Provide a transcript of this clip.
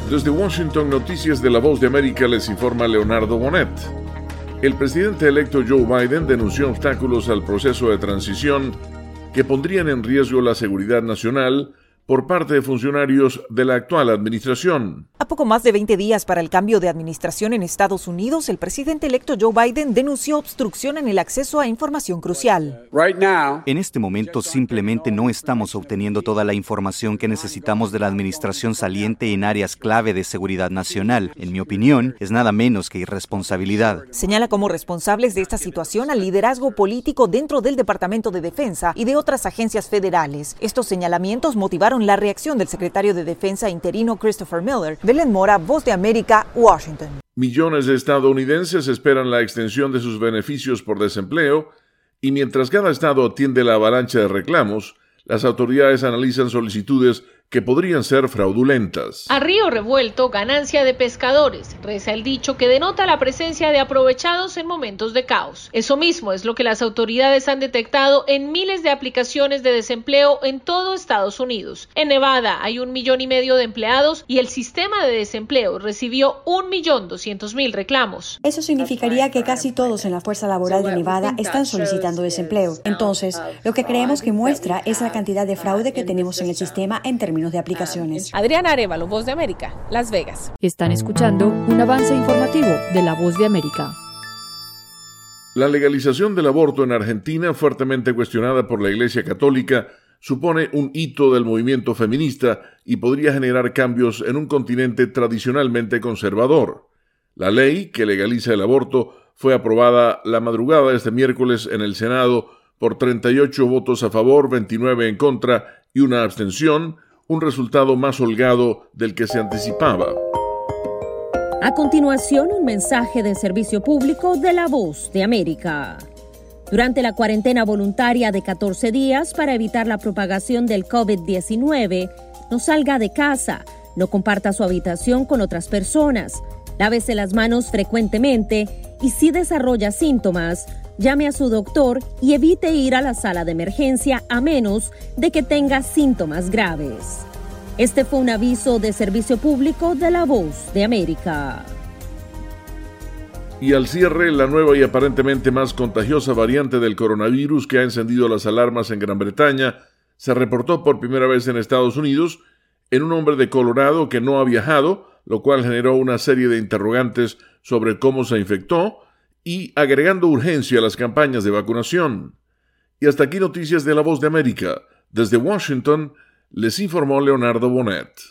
Desde Washington, Noticias de la Voz de América, les informa Leonardo Bonet. El presidente electo Joe Biden denunció obstáculos al proceso de transición que pondrían en riesgo la seguridad nacional por parte de funcionarios de la actual administración. A poco más de 20 días para el cambio de administración en Estados Unidos, el presidente electo Joe Biden denunció obstrucción en el acceso a información crucial. En este momento simplemente no estamos obteniendo toda la información que necesitamos de la administración saliente en áreas clave de seguridad nacional. En mi opinión, es nada menos que irresponsabilidad. Señala como responsables de esta situación al liderazgo político dentro del Departamento de Defensa y de otras agencias federales. Estos señalamientos motivaron la reacción del secretario de Defensa interino Christopher Miller. Belén Mora, Voz de América, Washington. Millones de estadounidenses esperan la extensión de sus beneficios por desempleo y mientras cada estado atiende la avalancha de reclamos, las autoridades analizan solicitudes que podrían ser fraudulentas. A río revuelto, ganancia de pescadores, reza el dicho que denota la presencia de aprovechados en momentos de caos. Eso mismo es lo que las autoridades han detectado en miles de aplicaciones de desempleo en todo Estados Unidos. En Nevada hay 1,5 millones de empleados y el sistema de desempleo recibió 1,200,000 reclamos. Eso significaría que casi todos en la fuerza laboral de Nevada están solicitando desempleo. Entonces, lo que creemos que muestra es la cantidad de fraude que tenemos en el sistema en términos de aplicaciones. Adriana Arévalo, Voz de América, Las Vegas. Están escuchando un avance informativo de La Voz de América. La legalización del aborto en Argentina, fuertemente cuestionada por la Iglesia Católica, supone un hito del movimiento feminista y podría generar cambios en un continente tradicionalmente conservador. La ley que legaliza el aborto fue aprobada la madrugada de este miércoles en el Senado por 38 votos a favor, 29 en contra y una abstención, un resultado más holgado del que se anticipaba. A continuación, un mensaje de servicio público de La Voz de América. Durante la cuarentena voluntaria de 14 días para evitar la propagación del COVID-19, no salga de casa, no comparta su habitación con otras personas, lávese las manos frecuentemente y si desarrolla síntomas, llame a su doctor y evite ir a la sala de emergencia a menos de que tenga síntomas graves. Este fue un aviso de servicio público de La Voz de América. Y al cierre, la nueva y aparentemente más contagiosa variante del coronavirus que ha encendido las alarmas en Gran Bretaña se reportó por primera vez en Estados Unidos en un hombre de Colorado que no ha viajado, lo cual generó una serie de interrogantes sobre cómo se infectó y agregando urgencia a las campañas de vacunación. Y hasta aquí Noticias de La Voz de América. Desde Washington, les informó Leonardo Bonet.